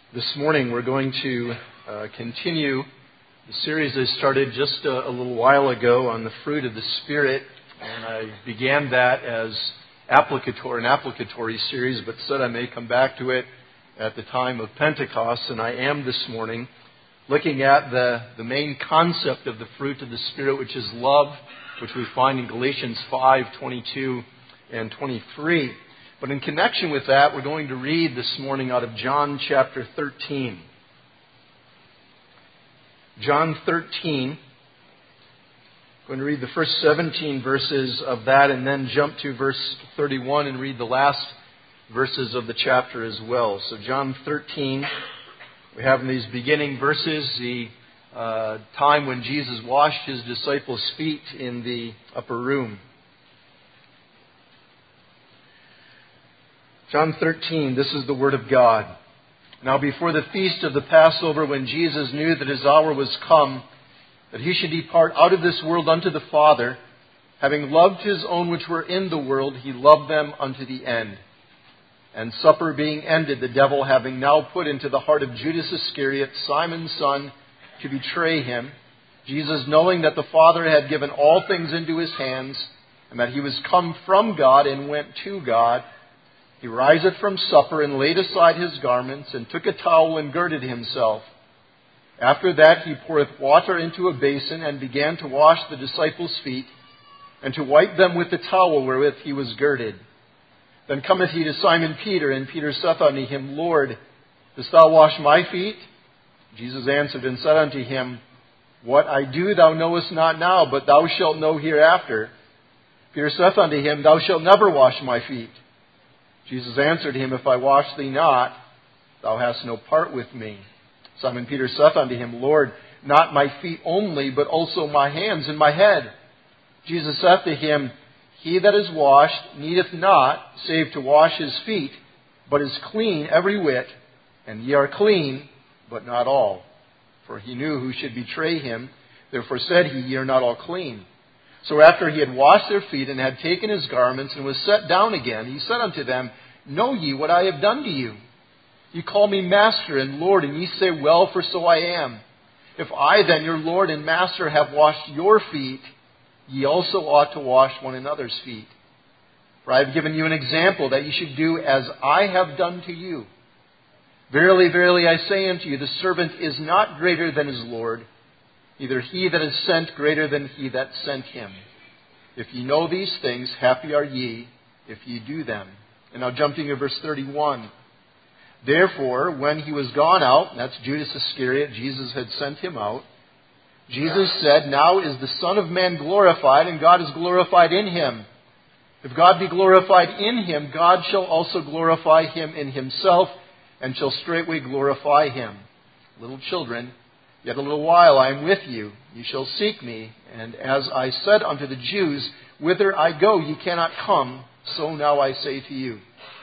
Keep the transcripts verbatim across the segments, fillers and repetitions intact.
This morning we're going to uh, continue the series I started just a, a little while ago on the fruit of the Spirit, and I began that as applicatory, an applicatory series, but said I may come back to it at the time of Pentecost, and I am this morning looking at the, the main concept of the fruit of the Spirit, which is love, which we find in Galatians five, twenty-two and twenty-three. But in connection with that, we're going to read this morning out of John chapter thirteen. John thirteen. I'm going to read the first seventeen verses of that and then jump to verse thirty-one and read the last verses of the chapter as well. So John thirteen, we have in these beginning verses the uh, time when Jesus washed his disciples' feet in the upper room. John thirteen, this is the Word of God. Now before the feast of the Passover, when Jesus knew that his hour was come, that he should depart out of this world unto the Father, having loved his own which were in the world, he loved them unto the end. And supper being ended, the devil having now put into the heart of Judas Iscariot, Simon's son, to betray him, Jesus, knowing that the Father had given all things into his hands, and that he was come from God and went to God, he riseth from supper and laid aside his garments and took a towel and girded himself. After that he poureth water into a basin and began to wash the disciples' feet and to wipe them with the towel wherewith he was girded. Then cometh he to Simon Peter, and Peter saith unto him, Lord, dost thou wash my feet? Jesus answered and said unto him, What I do thou knowest not now, but thou shalt know hereafter. Peter saith unto him, Thou shalt never wash my feet. Jesus answered him, If I wash thee not, thou hast no part with me. Simon Peter saith unto him, Lord, not my feet only, but also my hands and my head. Jesus saith to him, He that is washed needeth not, save to wash his feet, but is clean every whit, and ye are clean, but not all. For he knew who should betray him, therefore said he, Ye are not all clean. So after he had washed their feet and had taken his garments and was set down again, he said unto them, Know ye what I have done to you? Ye call me Master and Lord, and ye say, Well, for so I am. If I then, your Lord and Master, have washed your feet, ye also ought to wash one another's feet. For I have given you an example, that ye should do as I have done to you. Verily, verily, I say unto you, the servant is not greater than his Lord, neither he that is sent greater than he that sent him. If ye know these things, happy are ye, if ye do them. And now jumping to verse thirty-one. Therefore, when he was gone out, and that's Judas Iscariot, Jesus had sent him out, Jesus said, Now is the Son of Man glorified, and God is glorified in him. If God be glorified in him, God shall also glorify him in himself, and shall straightway glorify him. Little children, yet a little while I am with you. Ye shall seek me. And as I said unto the Jews, Whither I go ye cannot come, so now I say to you.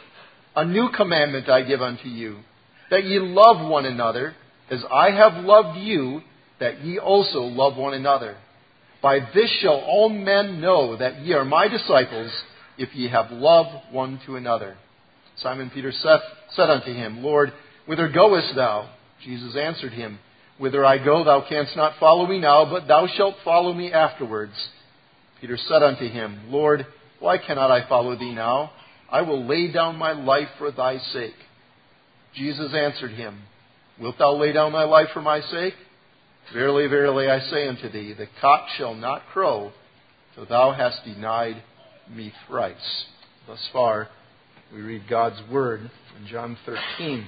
A new commandment I give unto you, that ye love one another, as I have loved you, that ye also love one another. By this shall all men know that ye are my disciples, if ye have love one to another. Simon Peter said unto him, Lord, whither goest thou? Jesus answered him, Whither I go thou canst not follow me now, but thou shalt follow me afterwards. Peter said unto him, Lord, why cannot I follow thee now? I will lay down my life for thy sake. Jesus answered him, Wilt thou lay down thy life for my sake? Verily, verily, I say unto thee, the cock shall not crow till thou hast denied me thrice. Thus far, we read God's Word in John thirteen.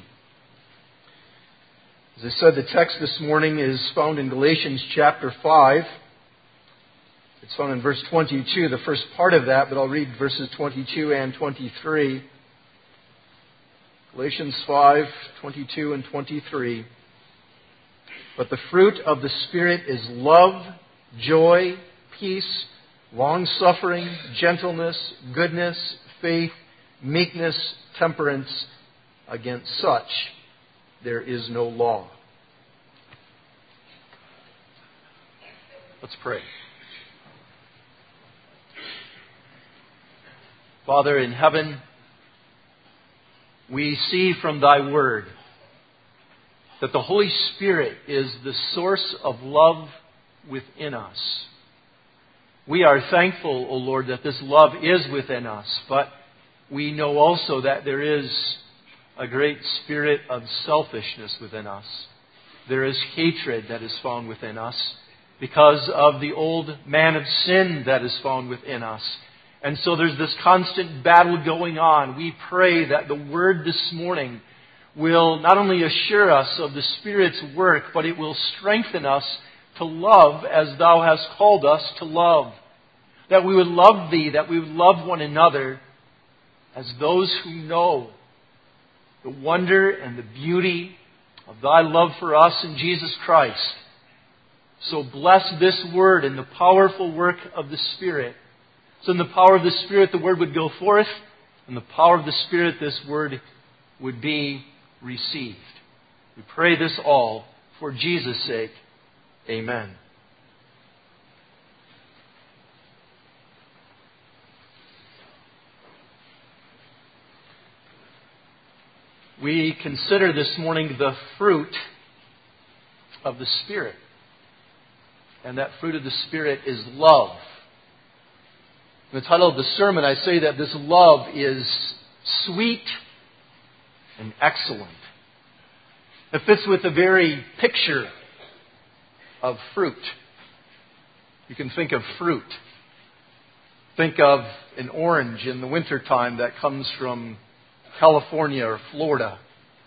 As I said, the text this morning is found in Galatians chapter five. It's found in verse twenty-two, the first part of that, but I'll read verses twenty-two and twenty-three. Galatians five, twenty-two and twenty-three. But the fruit of the Spirit is love, joy, peace, long-suffering, gentleness, goodness, faith, meekness, temperance. Against such there is no law. Let's pray. Father in heaven, we see from thy word that the Holy Spirit is the source of love within us. We are thankful, O Lord, that this love is within us, but we know also that there is a great spirit of selfishness within us. There is hatred that is found within us because of the old man of sin that is found within us. And so there's this constant battle going on. We pray that the Word this morning will not only assure us of the Spirit's work, but it will strengthen us to love as Thou hast called us to love. That we would love Thee, that we would love one another as those who know the wonder and the beauty of Thy love for us in Jesus Christ. So bless this Word in the powerful work of the Spirit. So in the power of the Spirit the Word would go forth, in the power of the Spirit this Word would be received. We pray this all for Jesus' sake. Amen. We consider this morning the fruit of the Spirit. And that fruit of the Spirit is love. In the title of the sermon, I say that this love is sweet and excellent. It fits with the very picture of fruit. You can think of fruit. Think of an orange in the wintertime that comes from California or Florida.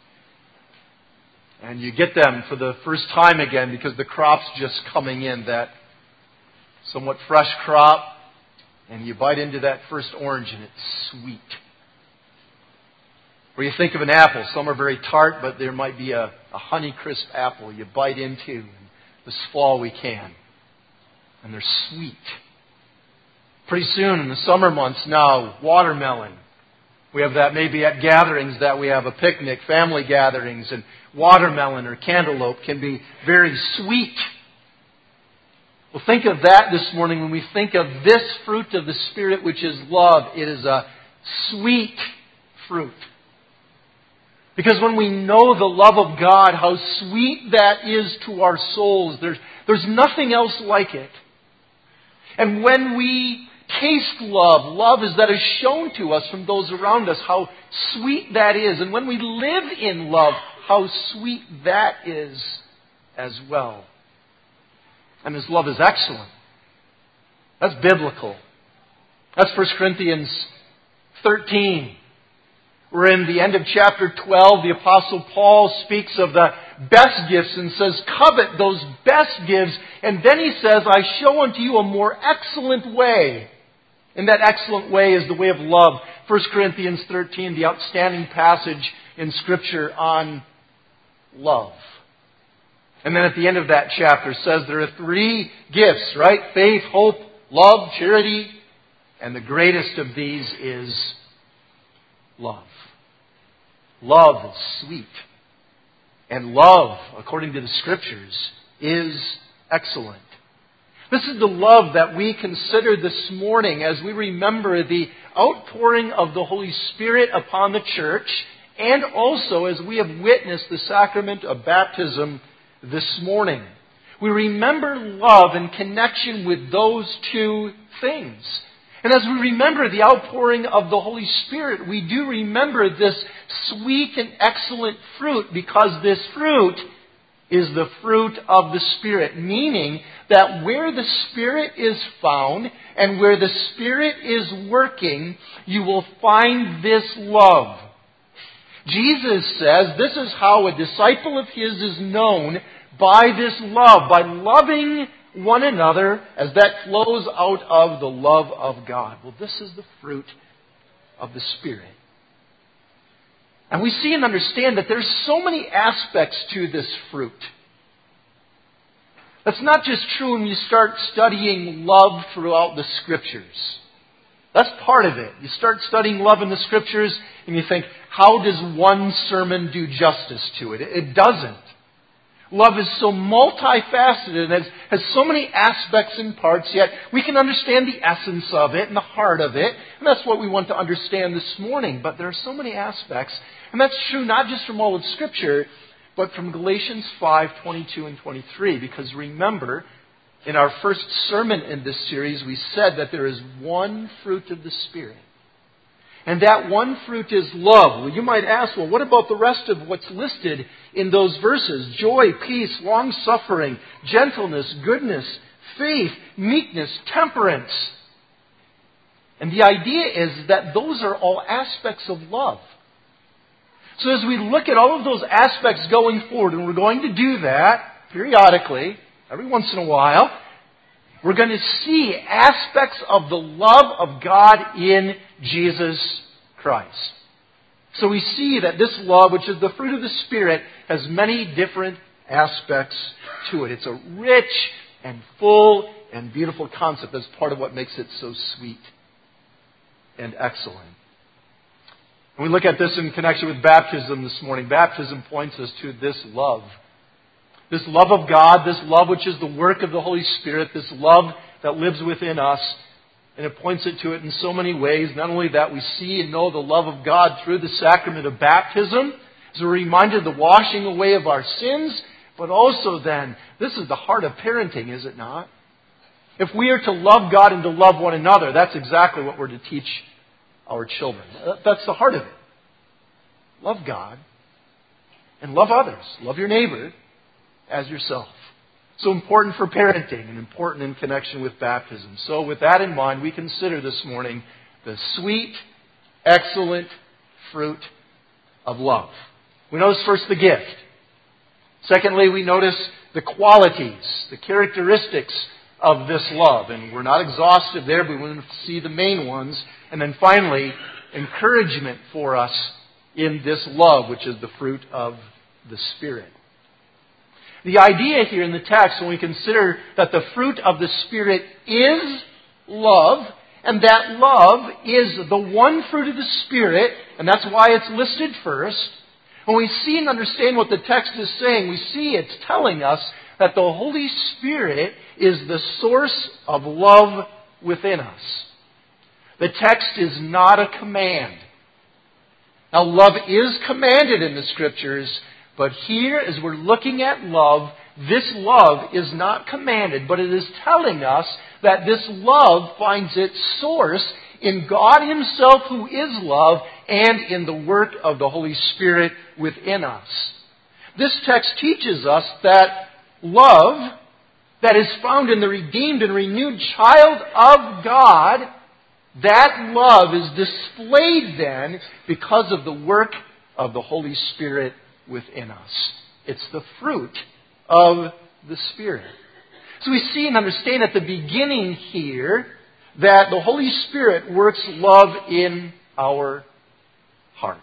And you get them for the first time again because the crop's just coming in, that somewhat fresh crop. And you bite into that first orange and it's sweet. Or you think of an apple. Some are very tart, but there might be a, a Honeycrisp apple you bite into this fall we can. And they're sweet. Pretty soon in the summer months now, watermelon. We have that maybe at gatherings that we have a picnic, family gatherings, and watermelon or cantaloupe can be very sweet. Well, think of that this morning when we think of this fruit of the Spirit, which is love. It is a sweet fruit. Because when we know the love of God, how sweet that is to our souls, there's, there's nothing else like it. And when we taste love, love is that is shown to us from those around us, how sweet that is. And when we live in love, how sweet that is as well. And His love is excellent. That's biblical. That's First Corinthians thirteen. We're in the end of chapter twelve. The Apostle Paul speaks of the best gifts and says, covet those best gifts. And then he says, I show unto you a more excellent way. And that excellent way is the way of love. First Corinthians thirteen, the outstanding passage in Scripture on love. And then at the end of that chapter says there are three gifts, right? Faith, hope, love, charity. And the greatest of these is love. Love is sweet. And love, according to the Scriptures, is excellent. This is the love that we consider this morning as we remember the outpouring of the Holy Spirit upon the church, and also as we have witnessed the sacrament of baptism this morning. We remember love in connection with those two things. And as we remember the outpouring of the Holy Spirit, we do remember this sweet and excellent fruit, because this fruit is the fruit of the Spirit. Meaning that where the Spirit is found and where the Spirit is working, you will find this love. Jesus says this is how a disciple of His is known, by this love, by loving one another as that flows out of the love of God. Well, this is the fruit of the Spirit. And we see and understand that there's so many aspects to this fruit. That's not just true when you start studying love throughout the Scriptures. That's part of it. You start studying love in the Scriptures and you think, how does one sermon do justice to it? It doesn't. Love is so multifaceted and has, has so many aspects and parts, yet we can understand the essence of it and the heart of it. And that's what we want to understand this morning. But there are so many aspects. And that's true not just from all of Scripture, but from Galatians five, twenty-two and twenty-three. Because remember, in our first sermon in this series, we said that there is one fruit of the Spirit. And that one fruit is love. Well, you might ask, well, what about the rest of what's listed in those verses? Joy, peace, long-suffering, gentleness, goodness, faith, meekness, temperance. And the idea is that those are all aspects of love. So as we look at all of those aspects going forward, and we're going to do that periodically, every once in a while, we're going to see aspects of the love of God in Jesus Christ. So we see that this love, which is the fruit of the Spirit, has many different aspects to it. It's a rich and full and beautiful concept. That's part of what makes it so sweet and excellent. And we look at this in connection with baptism this morning. Baptism points us to this love. This love of God, this love which is the work of the Holy Spirit, this love that lives within us. And it points it to it in so many ways. Not only that, we see and know the love of God through the sacrament of baptism, as a reminder of the washing away of our sins, but also then, this is the heart of parenting, is it not? If we are to love God and to love one another, that's exactly what we're to teach our children. That's the heart of it. Love God and love others. Love your neighbor as yourself. So important for parenting and important in connection with baptism. So with that in mind, we consider this morning the sweet, excellent fruit of love. We notice first the gift. Secondly, we notice the qualities, the characteristics of this love. And we're not exhaustive there, but we want to see the main ones. And then finally, encouragement for us in this love, which is the fruit of the Spirit. The idea here in the text, when we consider that the fruit of the Spirit is love, and that love is the one fruit of the Spirit, and that's why it's listed first. When we see and understand what the text is saying, we see it's telling us that the Holy Spirit is the source of love within us. The text is not a command. Now, love is commanded in the Scriptures, but here, as we're looking at love, this love is not commanded, but it is telling us that this love finds its source in God Himself, who is love, and in the work of the Holy Spirit within us. This text teaches us that love that is found in the redeemed and renewed child of God, that love is displayed then because of the work of the Holy Spirit within us. It's the fruit of the Spirit. So we see and understand at the beginning here that the Holy Spirit works love in our hearts.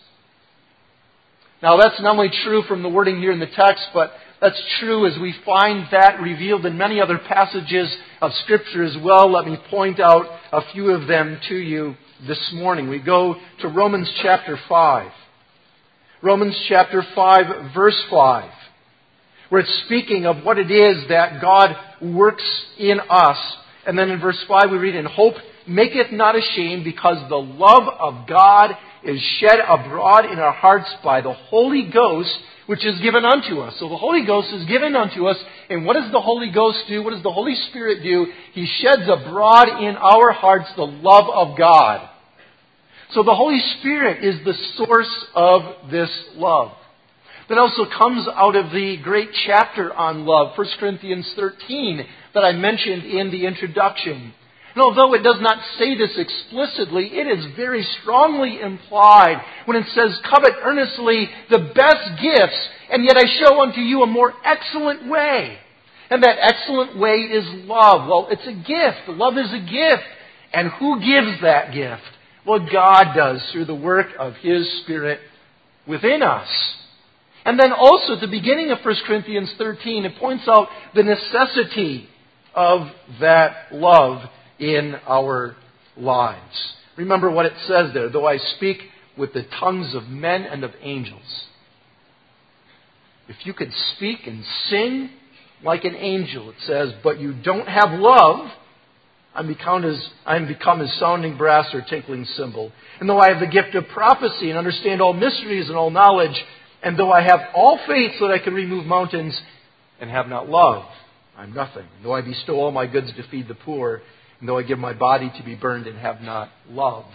Now that's not only true from the wording here in the text, but that's true as we find that revealed in many other passages of Scripture as well. Let me point out a few of them to you this morning. We go to Romans chapter five. Romans chapter five, verse five, where it's speaking of what it is that God works in us. And then in verse five we read, "And hope maketh not ashamed, because the love of God is shed abroad in our hearts by the Holy Ghost, which is given unto us." So the Holy Ghost is given unto us. And what does the Holy Ghost do? What does the Holy Spirit do? He sheds abroad in our hearts the love of God. So the Holy Spirit is the source of this love. That also comes out of the great chapter on love, First Corinthians thirteen, that I mentioned in the introduction. And although it does not say this explicitly, it is very strongly implied when it says, "Covet earnestly the best gifts, and yet I show unto you a more excellent way." And that excellent way is love. Well, it's a gift. Love is a gift. And who gives that gift? Well, God does through the work of His Spirit within us. And then also at the beginning of First Corinthians thirteen, it points out the necessity of that love in our lives. Remember what it says there, "Though I speak with the tongues of men and of angels." If you could speak and sing like an angel, it says, but you don't have love, I'm become as I'm become as sounding brass or tinkling cymbal. And though I have the gift of prophecy and understand all mysteries and all knowledge, And though I have all faith so that I can remove mountains and have not love, I'm nothing. And though I bestow all my goods to feed the poor, and though I give my body to be burned and have not love,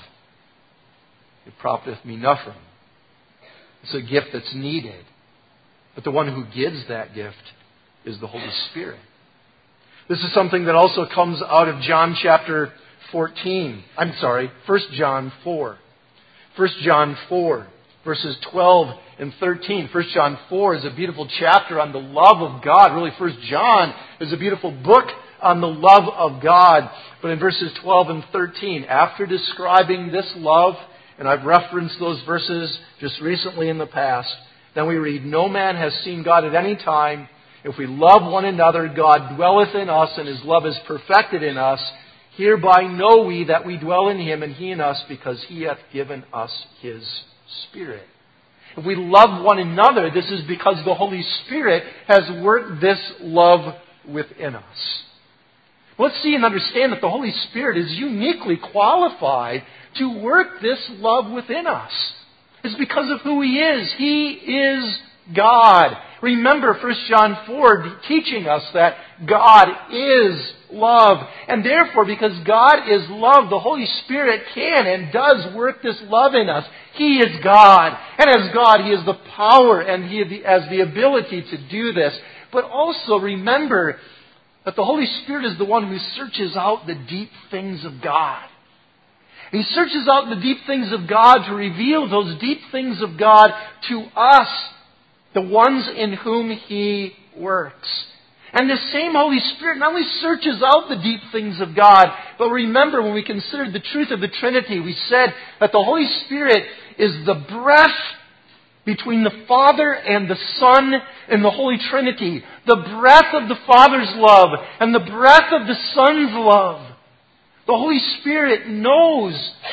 it profiteth me nothing. It's a gift that's needed. But the one who gives that gift is the Holy Spirit. This is something that also comes out of John chapter fourteen. I'm sorry, First John four. First John four, verses twelve and thirteen. First John four is a beautiful chapter on the love of God. Really, First John is a beautiful book on the love of God. But in verses twelve and thirteen, after describing this love, and I've referenced those verses just recently in the past, then we read, "No man has seen God at any time. If we love one another, God dwelleth in us, and His love is perfected in us. Hereby know we that we dwell in Him, and He in us, because He hath given us His Spirit." If we love one another, this is because the Holy Spirit has worked this love within us. Let's see and understand that the Holy Spirit is uniquely qualified to work this love within us. It's because of who He is. He is God. Remember First John four teaching us that God is love. And therefore, because God is love, the Holy Spirit can and does work this love in us. He is God. And as God, He has the power and He has the ability to do this. But also remember that the Holy Spirit is the one who searches out the deep things of God. He searches out the deep things of God to reveal those deep things of God to us, the ones in whom He works. And this same Holy Spirit not only searches out the deep things of God, but remember when we considered the truth of the Trinity, we said that the Holy Spirit is the breath between the Father and the Son in the Holy Trinity. The breath of the Father's love and the breath of the Son's love. The Holy Spirit knows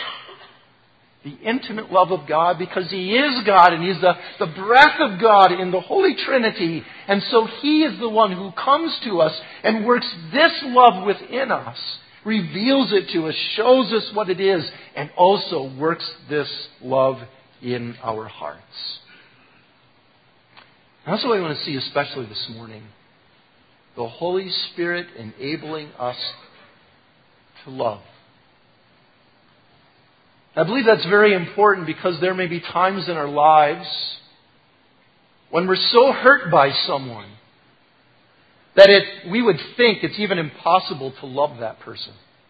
the intimate love of God because He is God and He's the, the breath of God in the Holy Trinity. And so He is the one who comes to us and works this love within us, reveals it to us, shows us what it is, and also works this love in our hearts. And that's what I want to see especially this morning. The Holy Spirit enabling us to love. I believe that's very important because there may be times in our lives when we're so hurt by someone that it, we would think it's even impossible to love that person.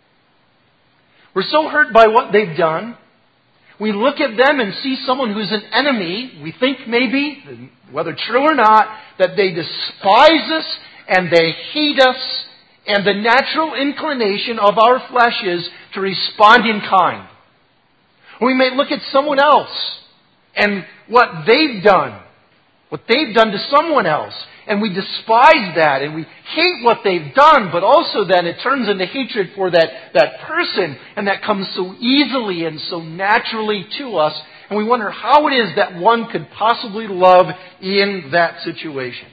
We're so hurt by what they've done. We look at them and see someone who's an enemy. We think maybe, whether true or not, that they despise us and they hate us. And the natural inclination of our flesh is to respond in kind. We may look at someone else and what they've done, what they've done to someone else, and we despise that and we hate what they've done, but also then it turns into hatred for that, that person, and that comes so easily and so naturally to us, and we wonder how it is that one could possibly love in that situation.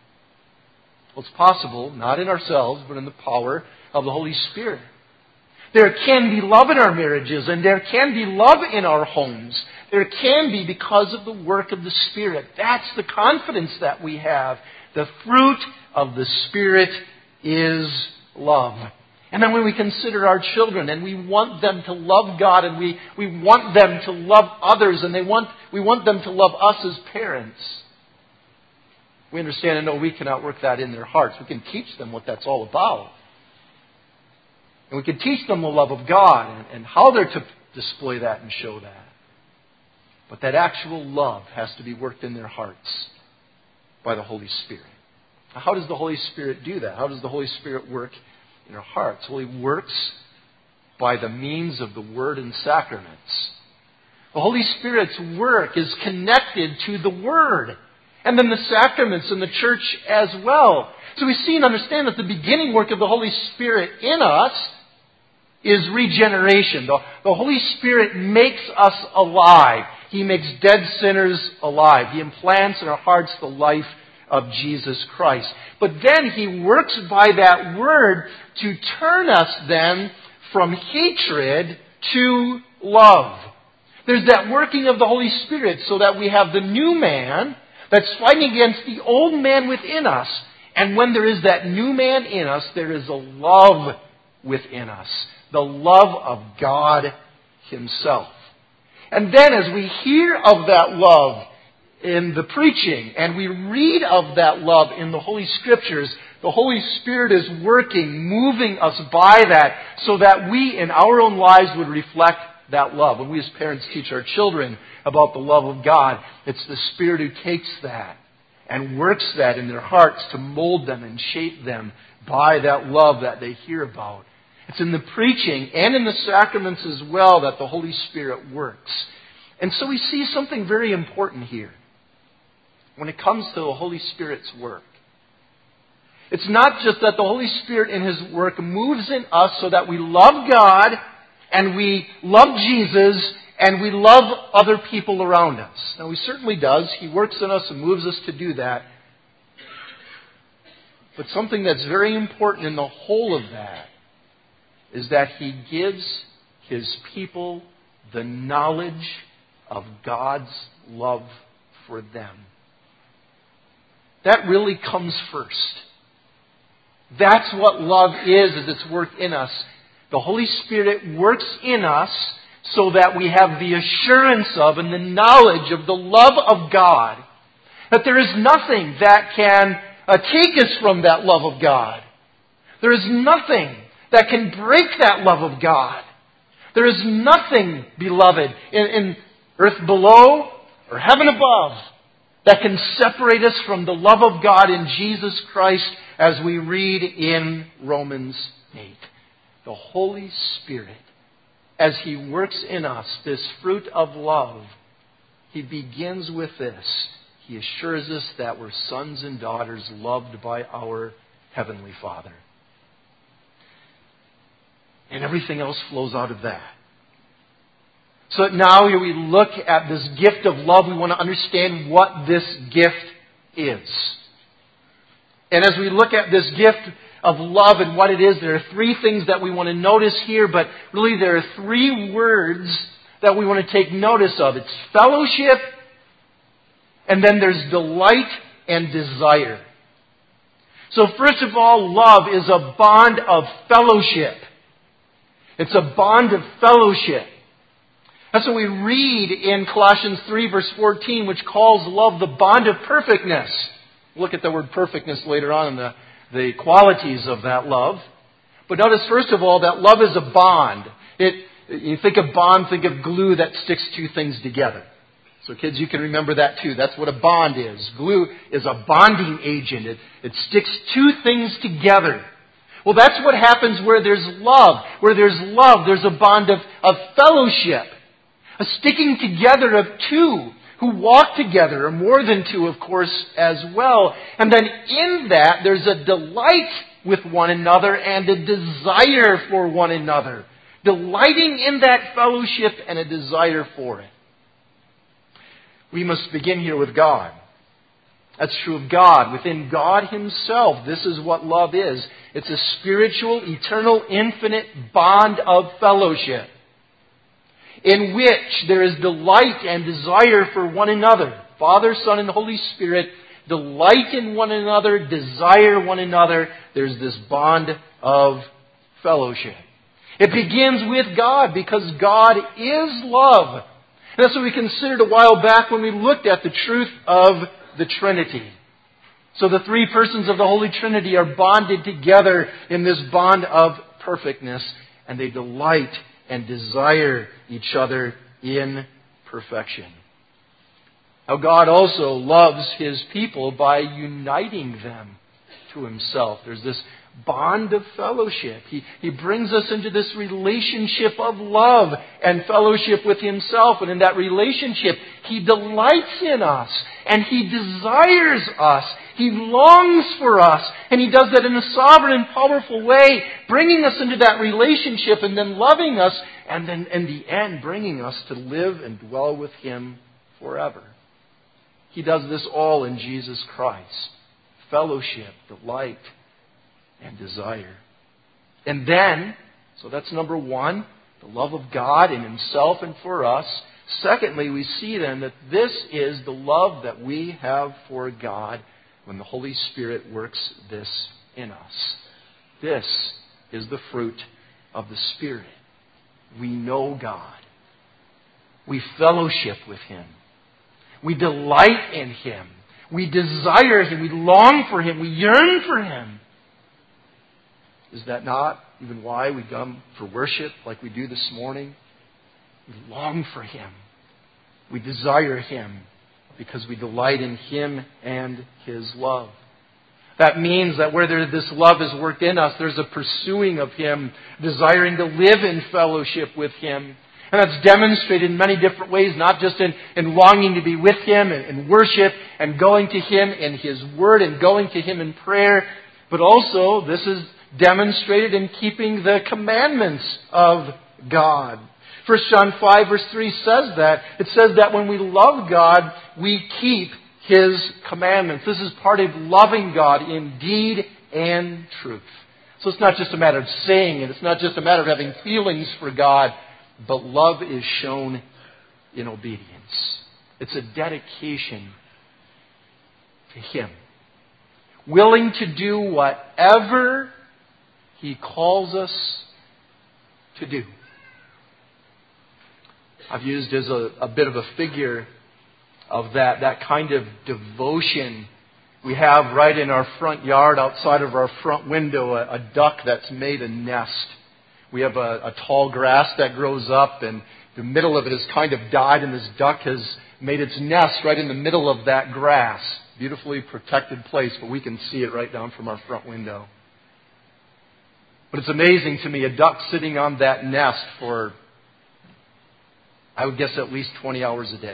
Well, it's possible, not in ourselves, but in the power of the Holy Spirit. There can be love in our marriages, and there can be love in our homes. There can be because of the work of the Spirit. That's the confidence that we have. The fruit of the Spirit is love. And then when we consider our children, and we want them to love God, and we, we want them to love others, and they want we want them to love us as parents, we understand and know we cannot work that in their hearts. We can teach them what that's all about. And we can teach them the love of God and, and how they're to display that and show that. But that actual love has to be worked in their hearts by the Holy Spirit. Now, how does the Holy Spirit do that? How does the Holy Spirit work in our hearts? Well, He works by the means of the Word and sacraments. The Holy Spirit's work is connected to the Word. And then the sacraments in the church as well. So we see and understand that the beginning work of the Holy Spirit in us is regeneration. The, the Holy Spirit makes us alive. He makes dead sinners alive. He implants in our hearts the life of Jesus Christ. But then He works by that Word to turn us then from hatred to love. There's that working of the Holy Spirit so that we have the new man that's fighting against the old man within us. And when there is that new man in us, there is a love within us. The love of God Himself. And then as we hear of that love in the preaching, and we read of that love in the Holy Scriptures, the Holy Spirit is working, moving us by that, so that we in our own lives would reflect that love. When we as parents teach our children about the love of God, it's the Spirit who takes that and works that in their hearts to mold them and shape them by that love that they hear about. It's in the preaching and in the sacraments as well that the Holy Spirit works. And so we see something very important here when it comes to the Holy Spirit's work. It's not just that the Holy Spirit in His work moves in us so that we love God and we love Jesus and we love other people around us. Now, He certainly does. He works in us and moves us to do that. But something that's very important in the whole of that is that He gives His people the knowledge of God's love for them. That really comes first. That's what love is, is its work in us. The Holy Spirit works in us so that we have the assurance of and the knowledge of the love of God. That there is nothing that can uh, take us from that love of God. There is nothing that can break that love of God. There is nothing, beloved, in, in earth below or heaven above that can separate us from the love of God in Jesus Christ, as we read in Romans eight. The Holy Spirit, as He works in us this fruit of love, He begins with this. He assures us that we're sons and daughters loved by our Heavenly Father. And everything else flows out of that. So now here we look at this gift of love. We want to understand what this gift is. And as we look at this gift of love and what it is, there are three things that we want to notice here, but really there are three words that we want to take notice of. It's fellowship, and then there's delight and desire. So first of all, love is a bond of fellowship. It's a bond of fellowship. That's what we read in Colossians three, verse fourteen, which calls love the bond of perfectness. Look at the word perfectness later on in the, the qualities of that love. But notice, first of all, that love is a bond. It, you think of bond, think of glue that sticks two things together. So kids, you can remember that too. That's what a bond is. Glue is a bonding agent. It, it sticks two things together. Well, that's what happens where there's love. Where there's love, there's a bond of, of fellowship. A sticking together of two who walk together, or more than two, of course, as well. And then in that, there's a delight with one another and a desire for one another. Delighting in that fellowship and a desire for it. We must begin here with God. That's true of God. Within God Himself, this is what love is. It's a spiritual, eternal, infinite bond of fellowship, in which there is delight and desire for one another. Father, Son, and Holy Spirit delight in one another, desire one another. There's this bond of fellowship. It begins with God, because God is love. And that's what we considered a while back when we looked at the truth of the Trinity. So the three persons of the Holy Trinity are bonded together in this bond of perfectness, and they delight and desire each other in perfection. Now God also loves His people by uniting them to Himself. There's this bond of fellowship. He, he brings us into this relationship of love and fellowship with Himself. And in that relationship, He delights in us. And He desires us. He longs for us. And He does that in a sovereign and powerful way, bringing us into that relationship and then loving us. And then in the end, bringing us to live and dwell with Him forever. He does this all in Jesus Christ. Fellowship, delight, and desire. And then, so that's number one, the love of God in Himself and for us. Secondly, we see then that this is the love that we have for God when the Holy Spirit works this in us. This is the fruit of the Spirit. We know God. We fellowship with Him. We delight in Him. We desire Him. We long for Him. We yearn for Him. Is that not even why we come for worship like we do this morning? We long for Him. We desire Him because we delight in Him and His love. That means that where there, this love is worked in us, there's a pursuing of Him, desiring to live in fellowship with Him. And that's demonstrated in many different ways, not just in, in longing to be with Him and, and worship and going to Him in His Word and going to Him in prayer, but also this is demonstrated in keeping the commandments of God. First John five verse three says that. It says that when we love God, we keep His commandments. This is part of loving God in deed and truth. So it's not just a matter of saying it. It's not just a matter of having feelings for God. But love is shown in obedience. It's a dedication to Him. Willing to do whatever He calls us to do. I've used as a, a bit of a figure of that, that kind of devotion we have right in our front yard, outside of our front window, a, a duck that's made a nest. We have a, a tall grass that grows up, and the middle of it has kind of died, and this duck has made its nest right in the middle of that grass. Beautifully protected place, but we can see it right down from our front window. But it's amazing to me, a duck sitting on that nest for, I would guess, at least twenty hours a day.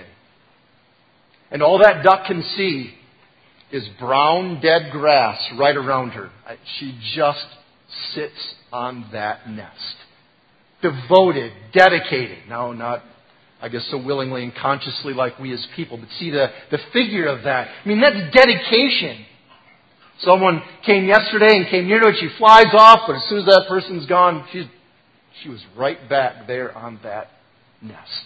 And all that duck can see is brown, dead grass right around her. She just sits on that nest. Devoted, dedicated. Now, not, I guess, so willingly and consciously like we as people, but see the, the figure of that. I mean, that's dedication. Someone came yesterday and came near to it. She flies off, but as soon as that person's gone, she's, she was right back there on that nest.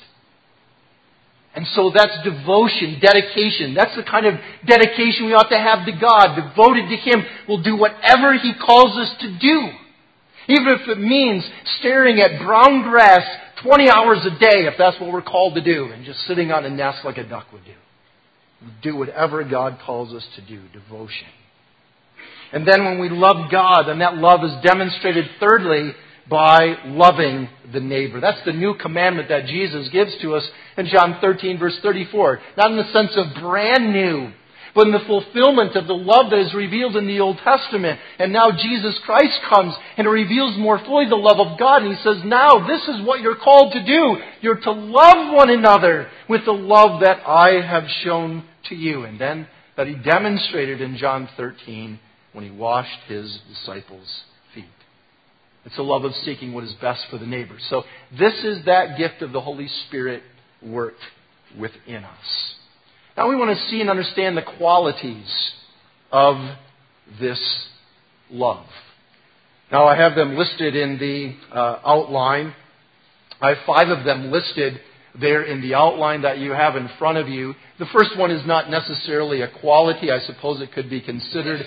And so that's devotion, dedication. That's the kind of dedication we ought to have to God. Devoted to Him. We'll do whatever He calls us to do. Even if it means staring at brown grass twenty hours a day, if that's what we're called to do, and just sitting on a nest like a duck would do. We'll do whatever God calls us to do. Devotion. And then when we love God, then that love is demonstrated thirdly by loving the neighbor. That's the new commandment that Jesus gives to us in John thirteen verse thirty-four. Not in the sense of brand new, but in the fulfillment of the love that is revealed in the Old Testament. And now Jesus Christ comes and reveals more fully the love of God. And He says, now this is what you're called to do. You're to love one another with the love that I have shown to you. And then that He demonstrated in John thirteen when He washed His disciples' feet. It's a love of seeking what is best for the neighbor. So this is that gift of the Holy Spirit worked within us. Now we want to see and understand the qualities of this love. Now I have them listed in the uh, outline. I have five of them listed there in the outline that you have in front of you. The first one is not necessarily a quality. I suppose it could be considered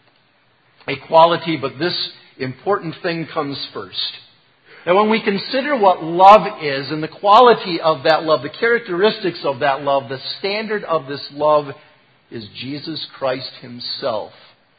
a quality, but this important thing comes first. Now when we consider what love is and the quality of that love, the characteristics of that love, the standard of this love is Jesus Christ Himself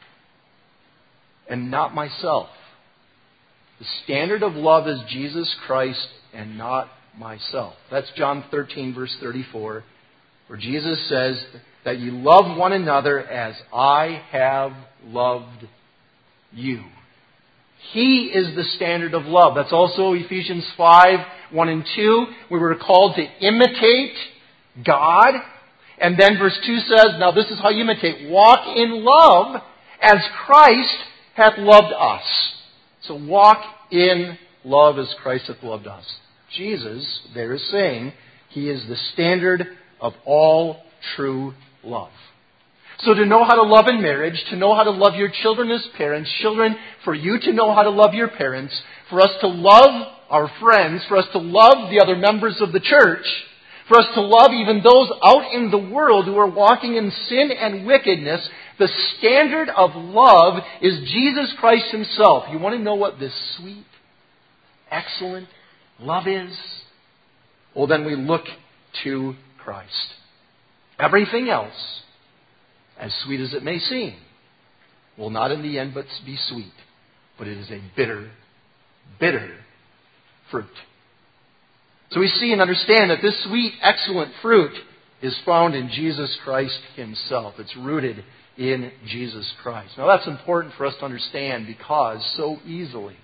and not myself. The standard of love is Jesus Christ and not myself. That's John thirteen verse thirty-four, where Jesus says that you love one another as I have loved you. He is the standard of love. That's also Ephesians five, one and two, where we're called to imitate God. And then verse two says, now this is how you imitate. Walk in love as Christ hath loved us. So walk in love as Christ hath loved us. Jesus, there is saying, He is the standard of all true love. So to know how to love in marriage, to know how to love your children as parents, children, for you to know how to love your parents, for us to love our friends, for us to love the other members of the church, For us to love even those out in the world who are walking in sin and wickedness, the standard of love is Jesus Christ Himself. You want to know what this sweet, excellent love is? Well, then we look to Christ. Everything else, as sweet as it may seem, will not in the end but be sweet, but it is a bitter, bitter fruit. So we see and understand that this sweet, excellent fruit is found in Jesus Christ Himself. It's rooted in Jesus Christ. Now that's important for us to understand because so easily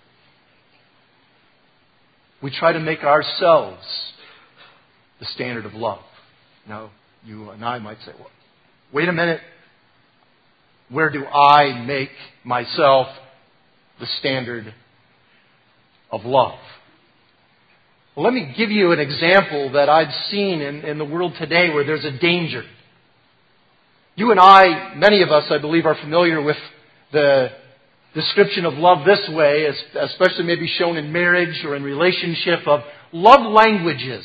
we try to make ourselves the standard of love. Now, you and I might say, well, wait a minute. Where do I make myself the standard of love? Well, let me give you an example that I've seen in, in the world today where there's a danger. You and I, many of us, I believe, are familiar with the description of love this way, especially maybe shown in marriage or in relationship, of love languages.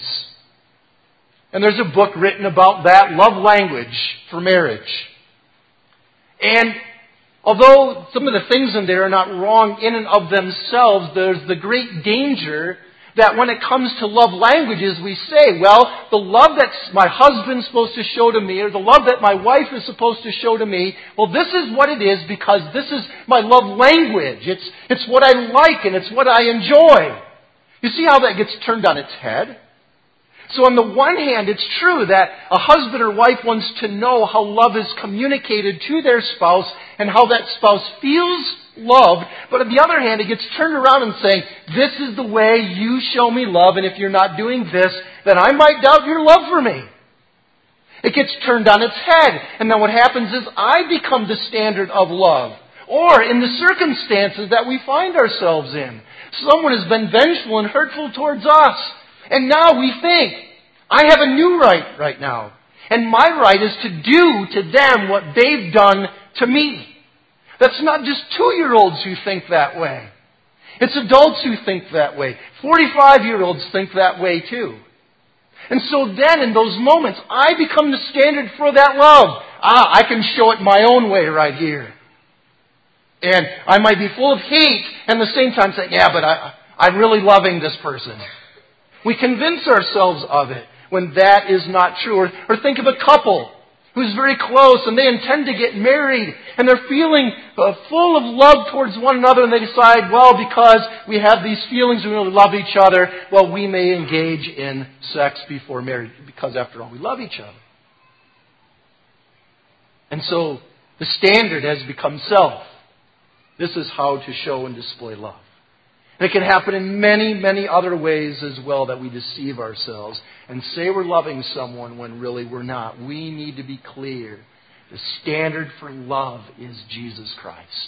And there's a book written about that, Love Language for Marriage. And although some of the things in there are not wrong in and of themselves, there's the great danger that when it comes to love languages, we say, well, the love that my husband's supposed to show to me, or the love that my wife is supposed to show to me, well, this is what it is because this is my love language. It's, it's what I like and it's what I enjoy. You see how that gets turned on its head? So on the one hand, it's true that a husband or wife wants to know how love is communicated to their spouse and how that spouse feels loved. But on the other hand, it gets turned around and saying, this is the way you show me love, and if you're not doing this, then I might doubt your love for me. It gets turned on its head. And then what happens is I become the standard of love. Or in the circumstances that we find ourselves in, someone has been vengeful and hurtful towards us. And now we think, I have a new right right now. And my right is to do to them what they've done to me. That's not just two-year-olds who think that way. It's adults who think that way. forty-five-year-olds think that way too. And so then in those moments, I become the standard for that love. Ah, I can show it my own way right here. And I might be full of hate and at the same time saying, yeah, but I, I'm really loving this person. We convince ourselves of it when that is not true. Or, or think of a couple who's very close and they intend to get married and they're feeling uh, full of love towards one another and they decide, well, because we have these feelings, we really love each other, well, we may engage in sex before marriage because after all, we love each other. And so the standard has become self. This is how to show and display love. And it can happen in many, many other ways as well that we deceive ourselves and say we're loving someone when really we're not. We need to be clear. The standard for love is Jesus Christ.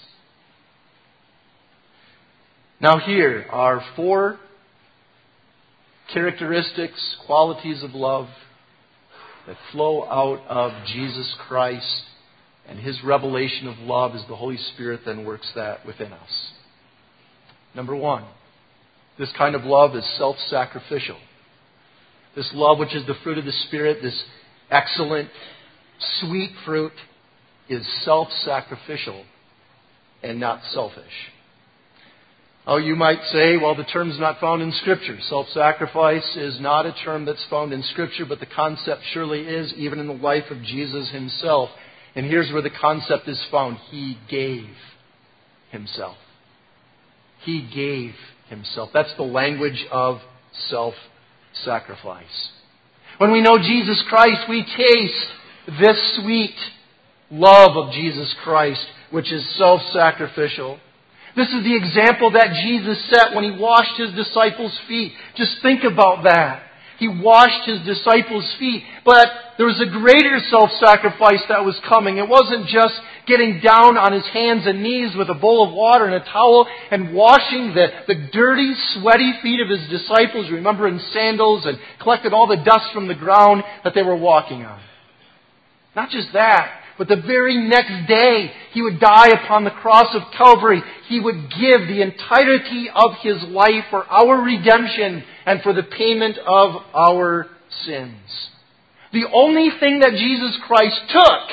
Now here are four characteristics, qualities of love that flow out of Jesus Christ and His revelation of love as the Holy Spirit then works that within us. Number one, this kind of love is self-sacrificial. This love, which is the fruit of the Spirit, this excellent, sweet fruit, is self-sacrificial and not selfish. Oh, you might say, well, the term's not found in Scripture. Self-sacrifice is not a term that's found in Scripture, but the concept surely is, even in the life of Jesus Himself. And here's where the concept is found. He gave Himself. He gave Himself. That's the language of self-sacrifice. When we know Jesus Christ, we taste this sweet love of Jesus Christ, which is self-sacrificial. This is the example that Jesus set when He washed His disciples' feet. Just think about that. He washed His disciples' feet. But there was a greater self-sacrifice that was coming. It wasn't just getting down on His hands and knees with a bowl of water and a towel and washing the, the dirty, sweaty feet of His disciples, remember, in sandals, and collected all the dust from the ground that they were walking on. Not just that, but the very next day He would die upon the cross of Calvary. He would give the entirety of His life for our redemption and for the payment of our sins. The only thing that Jesus Christ took,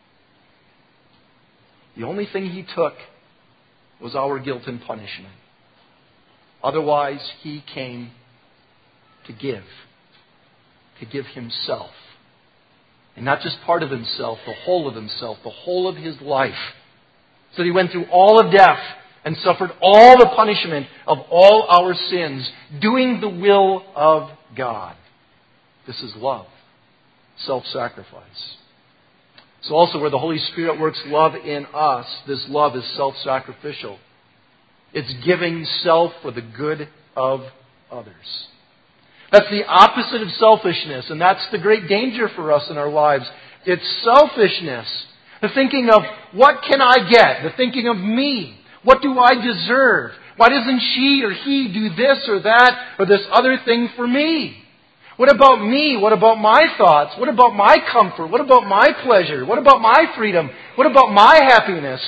the only thing He took was our guilt and punishment. Otherwise, He came to give, to give Himself. And not just part of Himself, the whole of Himself, the whole of His life. So He went through all of death and suffered all the punishment of all our sins, doing the will of God. This is love, self-sacrifice. So also where the Holy Spirit works love in us, this love is self-sacrificial. It's giving self for the good of others. That's the opposite of selfishness, and that's the great danger for us in our lives. It's selfishness. The thinking of, what can I get? The thinking of me. What do I deserve? Why doesn't she or he do this or that or this other thing for me? What about me? What about my thoughts? What about my comfort? What about my pleasure? What about my freedom? What about my happiness?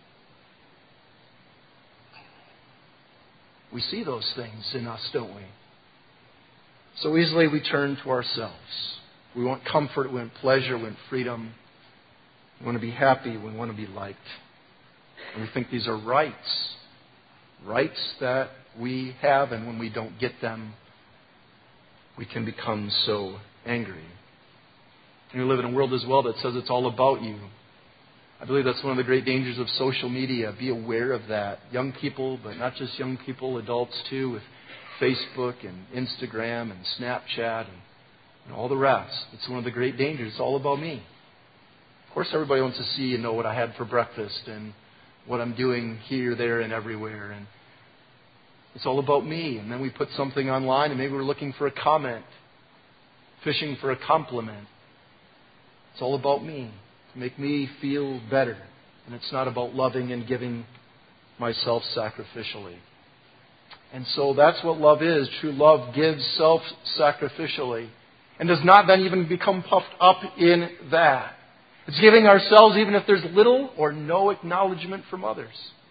We see those things in us, don't we? So easily we turn to ourselves. We want comfort, we want pleasure, we want freedom. We want to be happy, we want to be liked. And we think these are rights. Rights that we have, and when we don't get them, we can become so angry. And we live in a world as well that says it's all about you. I believe that's one of the great dangers of social media. Be aware of that. Young people, but not just young people, adults too, with Facebook and Instagram and Snapchat and, and all the rest. It's one of the great dangers. It's all about me. Of course, everybody wants to see and know what I had for breakfast and what I'm doing here, there, and everywhere. And it's all about me. And then we put something online and maybe we're looking for a comment, fishing for a compliment. It's all about me, to make me feel better. And it's not about loving and giving myself sacrificially. And so that's what love is. True love gives self-sacrificially and does not then even become puffed up in that. It's giving ourselves even if there's little or no acknowledgement from others.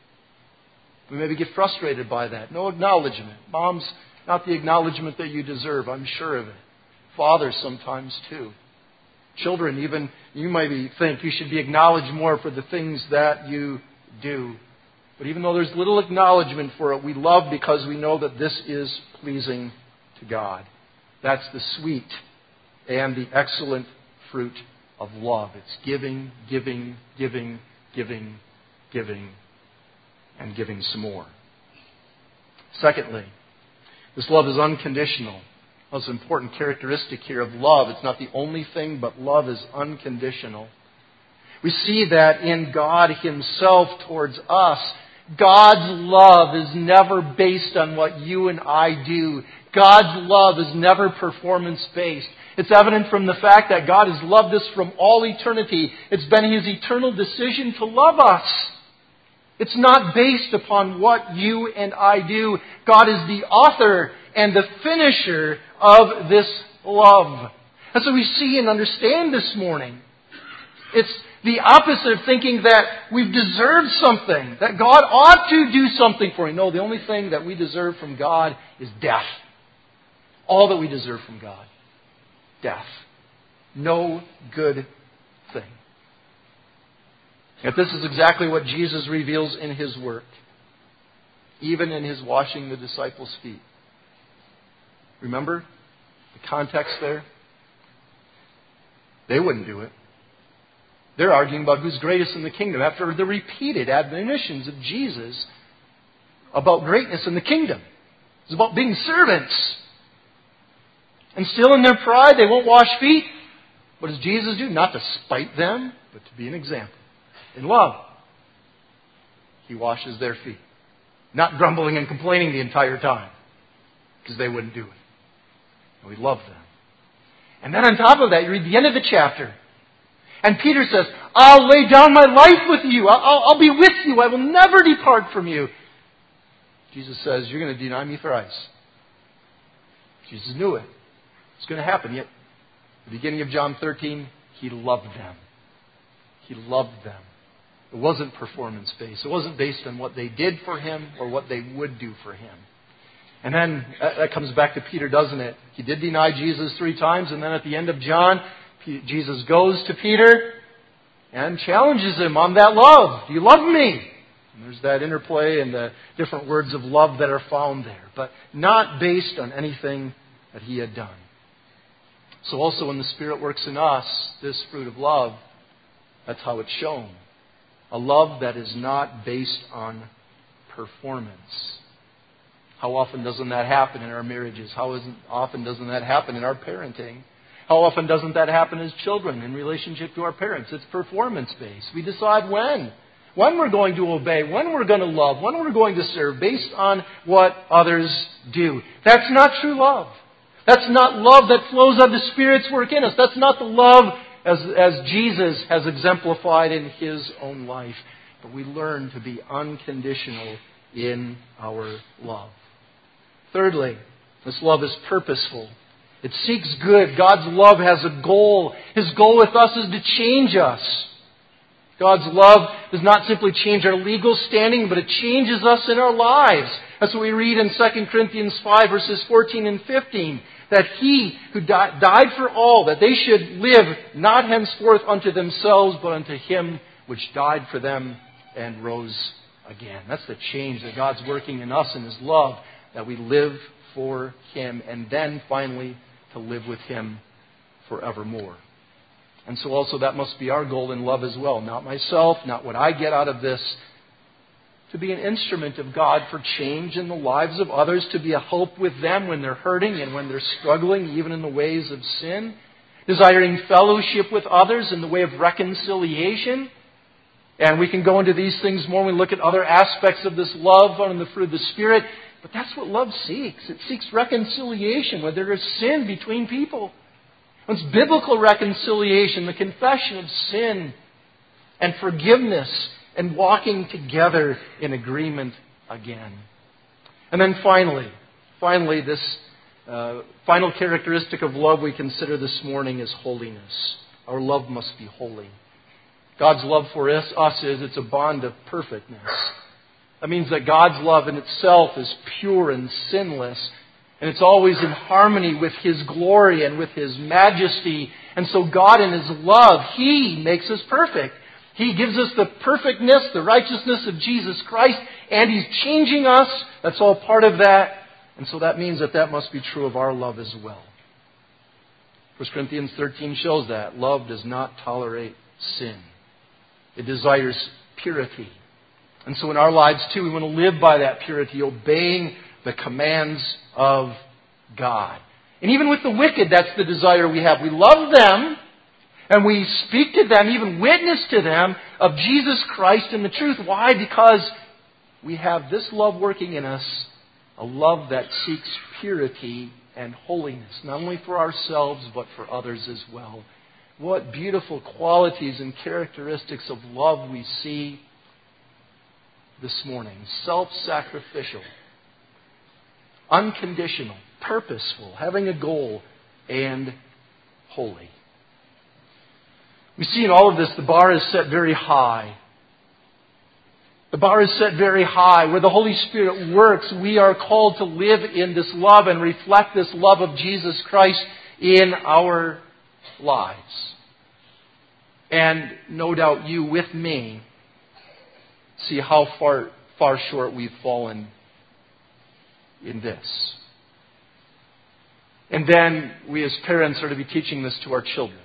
We maybe get frustrated by that. No acknowledgement. Mom's not the acknowledgement that you deserve. I'm sure of it. Fathers sometimes too. Children, even you maybe think you should be acknowledged more for the things that you do. But even though there's little acknowledgement for it, we love because we know that this is pleasing to God. That's the sweet and the excellent fruit of love. It's giving, giving, giving, giving, giving, and giving some more. Secondly, this love is unconditional. That's an important characteristic here of love. It's not the only thing, but love is unconditional. We see that in God Himself towards us. God's love is never based on what you and I do. God's love is never performance-based. It's evident from the fact that God has loved us from all eternity. It's been His eternal decision to love us. It's not based upon what you and I do. God is the author and the finisher of this love. And so we see and understand this morning. It's the opposite of thinking that we've deserved something, that God ought to do something for me. No, the only thing that we deserve from God is death. All that we deserve from God. Death. No good thing. Yet this is exactly what Jesus reveals in His work. Even in His washing the disciples' feet. Remember the context there? They wouldn't do it. They're arguing about who's greatest in the kingdom after the repeated admonitions of Jesus about greatness in the kingdom. It's about being servants. And still in their pride, they won't wash feet. What does Jesus do? Not to spite them, but to be an example. In love, He washes their feet. Not grumbling and complaining the entire time, because they wouldn't do it. And we love them. And then on top of that, you read the end of the chapter. And Peter says, I'll lay down my life with you. I'll, I'll, I'll be with you. I will never depart from you. Jesus says, you're going to deny me thrice. Jesus knew it. It's going to happen. Yet, at the beginning of John thirteen, He loved them. He loved them. It wasn't performance-based. It wasn't based on what they did for Him or what they would do for Him. And then that comes back to Peter, doesn't it? He did deny Jesus three times, and then at the end of John, Jesus goes to Peter and challenges him on that love. Do you love me? And there's that interplay and the different words of love that are found there, but not based on anything that he had done. So also when the Spirit works in us, this fruit of love, that's how it's shown. A love that is not based on performance. How often doesn't that happen in our marriages? How often doesn't that happen in our parenting? How often doesn't that happen as children in relationship to our parents? It's performance-based. We decide when. When we're going to obey, when we're going to love, when we're going to serve, based on what others do. That's not true love. That's not love that flows of the Spirit's work in us. That's not the love as, as Jesus has exemplified in His own life. But we learn to be unconditional in our love. Thirdly, this love is purposeful. It seeks good. God's love has a goal. His goal with us is to change us. God's love does not simply change our legal standing, but it changes us in our lives. That's what we read in Second Corinthians five, verses fourteen and fifteen. That He who di- died for all, that they should live not henceforth unto themselves, but unto Him which died for them and rose again. That's the change that God's working in us in His love, that we live for Him, and then finally to live with Him forevermore. And so also that must be our goal in love as well. Not myself, not what I get out of this. To be an instrument of God for change in the lives of others. To be a help with them when they're hurting and when they're struggling, even in the ways of sin. Desiring fellowship with others in the way of reconciliation. And we can go into these things more when we look at other aspects of this love and the fruit of the Spirit. But that's what love seeks. It seeks reconciliation where there is sin between people. It's biblical reconciliation, the confession of sin and forgiveness and walking together in agreement again. And then finally, finally, this uh, final characteristic of love we consider this morning is holiness. Our love must be holy. God's love for us, us is it's a bond of perfectness. That means that God's love in itself is pure and sinless. And it's always in harmony with His glory and with His majesty. And so God in His love, He makes us perfect. He gives us the perfectness, the righteousness of Jesus Christ. And He's changing us. That's all part of that. And so that means that that must be true of our love as well. First Corinthians thirteen shows that. Love does not tolerate sin. It desires purity. And so in our lives too, we want to live by that purity, obeying the commands of God. And even with the wicked, that's the desire we have. We love them, and we speak to them, even witness to them, of Jesus Christ and the truth. Why? Because we have this love working in us, a love that seeks purity and holiness, not only for ourselves, but for others as well. What beautiful qualities and characteristics of love we see this morning. Self-sacrificial, unconditional, purposeful, having a goal, and holy. We see in all of this the bar is set very high. The bar is set very high. Where the Holy Spirit works, we are called to live in this love and reflect this love of Jesus Christ in our lives. And no doubt you with me see how far, far short we've fallen in this. And then we as parents are to be teaching this to our children.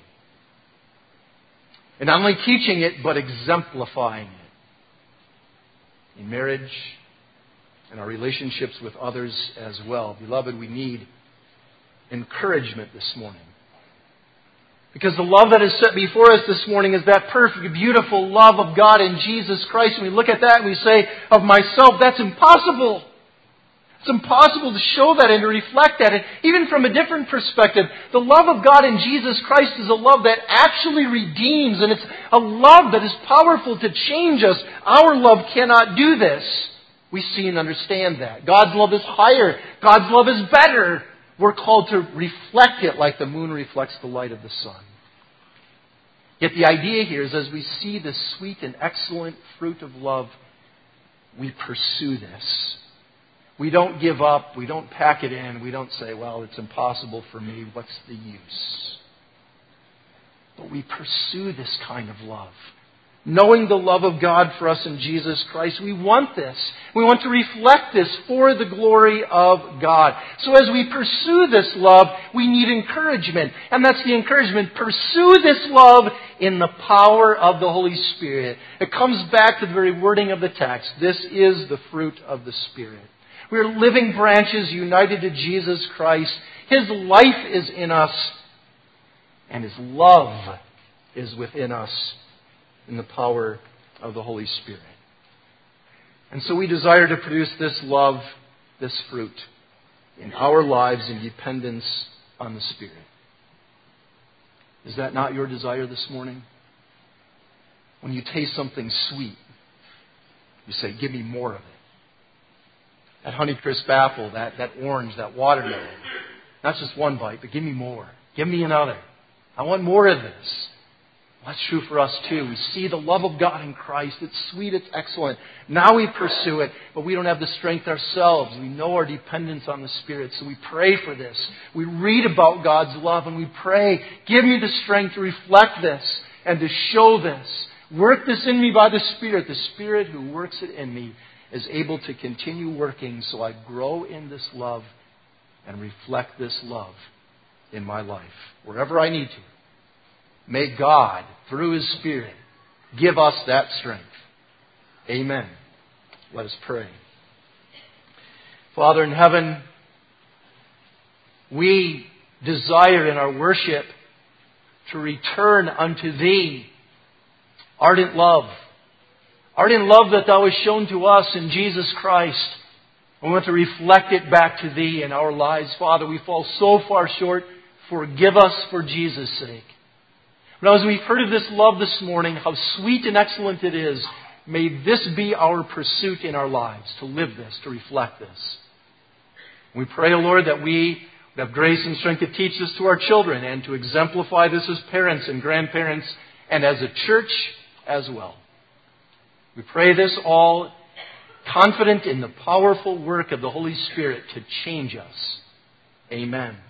And not only teaching it, but exemplifying it. In marriage and our relationships with others as well. Beloved, we need encouragement this morning. Because the love that is set before us this morning is that perfect, beautiful love of God in Jesus Christ. And we look at that and we say, of myself, that's impossible. It's impossible to show that and to reflect that. And even from a different perspective, the love of God in Jesus Christ is a love that actually redeems. And it's a love that is powerful to change us. Our love cannot do this. We see and understand that. God's love is higher. God's love is better. We're called to reflect it like the moon reflects the light of the sun. Yet the idea here is as we see this sweet and excellent fruit of love, we pursue this. We don't give up. We don't pack it in. We don't say, well, it's impossible for me. What's the use? But we pursue this kind of love. Knowing the love of God for us in Jesus Christ, we want this. We want to reflect this for the glory of God. So as we pursue this love, we need encouragement. And that's the encouragement. Pursue this love in the power of the Holy Spirit. It comes back to the very wording of the text. This is the fruit of the Spirit. We are living branches united to Jesus Christ. His life is in us, and His love is within us in the power of the Holy Spirit. And so we desire to produce this love, this fruit, in our lives in dependence on the Spirit. Is that not your desire this morning? When you taste something sweet, you say, give me more of it. That Honeycrisp apple, that, that orange, that watermelon. Not just one bite, but give me more. Give me another. I want more of this. Well, that's true for us too. We see the love of God in Christ. It's sweet, it's excellent. Now we pursue it, but we don't have the strength ourselves. We know our dependence on the Spirit, so we pray for this. We read about God's love and we pray, give me the strength to reflect this and to show this. Work this in me by the Spirit. The Spirit who works it in me is able to continue working so I grow in this love and reflect this love in my life, wherever I need to. May God, through His Spirit, give us that strength. Amen. Let us pray. Father in heaven, we desire in our worship to return unto Thee ardent love. Ardent love that Thou hast shown to us in Jesus Christ. We want to reflect it back to Thee in our lives. Father, we fall so far short. Forgive us for Jesus' sake. Now, as we've heard of this love this morning, how sweet and excellent it is, may this be our pursuit in our lives, to live this, to reflect this. We pray, O Lord, that we would have grace and strength to teach this to our children and to exemplify this as parents and grandparents and as a church as well. We pray this all confident in the powerful work of the Holy Spirit to change us. Amen.